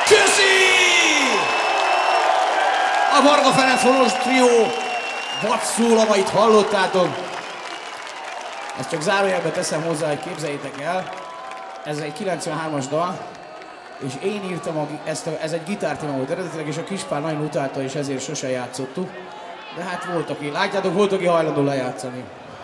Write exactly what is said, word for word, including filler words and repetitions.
Köszi! A Varga Ferenc Honos trió vadszólamait hallottátok. Ezt csak zárójelbe teszem hozzá, hogy képzeljétek el. Ez egy kilencvenhármas dal, és én írtam, a, ezt a, ez egy gitártéma volt eredetileg, és a Kispár nagyon utálta, és ezért sose játszottuk. De hát volt, aki, látjátok, volt, aki hajlandó lejátszani.